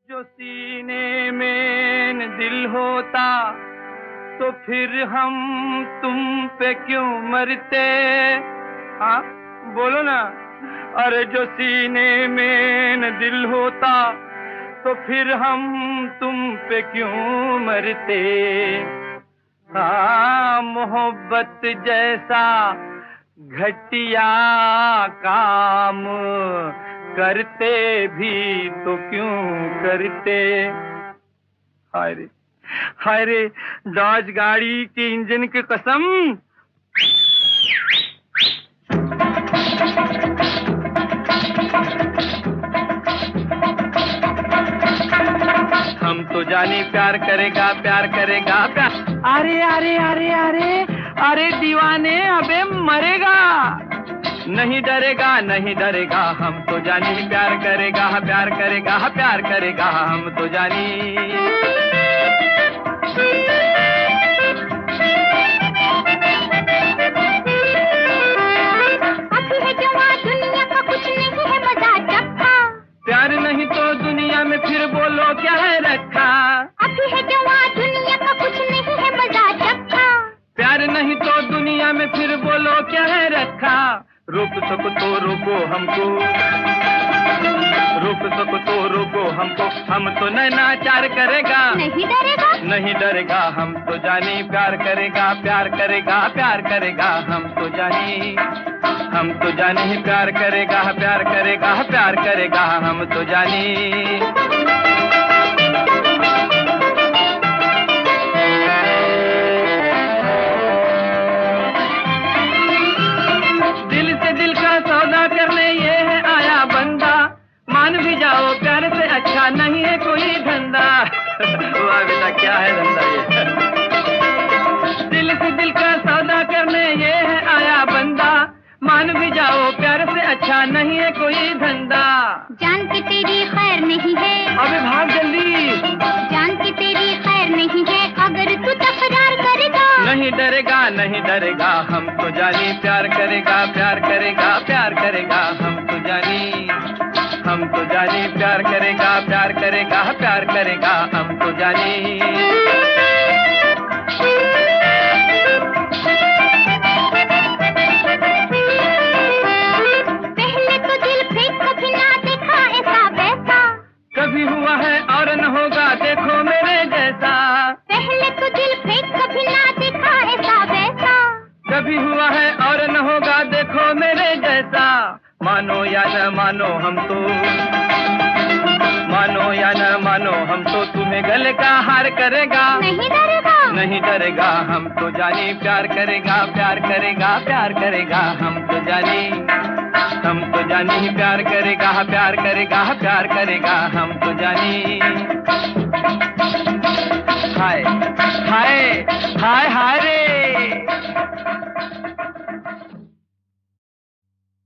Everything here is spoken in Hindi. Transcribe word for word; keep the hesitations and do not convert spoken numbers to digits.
जो सीने में दिल होता तो फिर हम तुम पे क्यों मरते। हाँ बोलो ना। अरे जो सीने में दिल होता तो फिर हम तुम पे क्यों मरते। हाँ मोहब्बत जैसा घटिया काम करते भी तो क्यों करते। हाय रे हाय रे डॉज गाड़ी के इंजन की कसम। हम तो जानी प्यार करेगा प्यार करेगा प्यार। अरे अरे अरे अरे अरे दीवाने अबे मरेगा। नहीं डरेगा नहीं डरेगा हम तो जानी प्यार करेगा प्यार करेगा प्यार करेगा हम तो जानी। अभी है जवां दुनिया का कुछ नहीं है मजा चखा। प्यार नहीं तो दुनिया में फिर बोलो क्या है रखा। अभी है जवां दुनिया का कुछ नहीं है मजा चखा। प्यार नहीं तो दुनिया में फिर बोलो क्या है रखा। रोक सको तो रोको हमको रोक सको तो रोको हमको। हम तो नैनाचार करेगा नहीं डरेगा नहीं डरेगा हम तो जानी प्यार करेगा प्यार करेगा प्यार करेगा हम तो जानी। हम तो जानी प्यार करेगा प्यार करेगा प्यार करेगा हम तो जानी। सौदा करने ये है आया बंदा। मान भी जाओ प्यार से अच्छा नहीं है कोई धंधा। वाह बेटा क्या है धंधा ये। दिल से दिल का सौदा करने ये है आया बंदा। मान भी जाओ प्यार से अच्छा नहीं है कोई धंधा। जान के तेरी खैर नहीं है अबे भाग जल्दी। जान के तेरी खैर नहीं है अगर तू तकरार करेगा। नहीं डरेगा नहीं डरेगा हम तो जानी प्यार करेगा प्यार करेगा प्यार करेगा हम तो जानी। हम तो जानी प्यार करेगा प्यार करेगा प्यार करेगा हम तो जानी। पहले तो दिल फेंक कभी ना देखा ऐसा वैसा। कभी हुआ है और न होगा देखो मेरे जैसा। पहले तो दिल फेंक कभी ना देखा ऐसा वैसा। कभी हुआ है और न होगा देखो मेरे जैसा। मानो या न मानो हम तो मानो या न मानो हम तो तुम्हें गले का हार करेगा। नहीं डरेगा नहीं डरेगा हम तो जानी प्यार करेगा प्यार करेगा प्यार करेगा हम तो जानी। हम तो जानी प्यार करेगा प्यार करेगा प्यार करेगा हम तो जानी। हाय हाय हाय हाय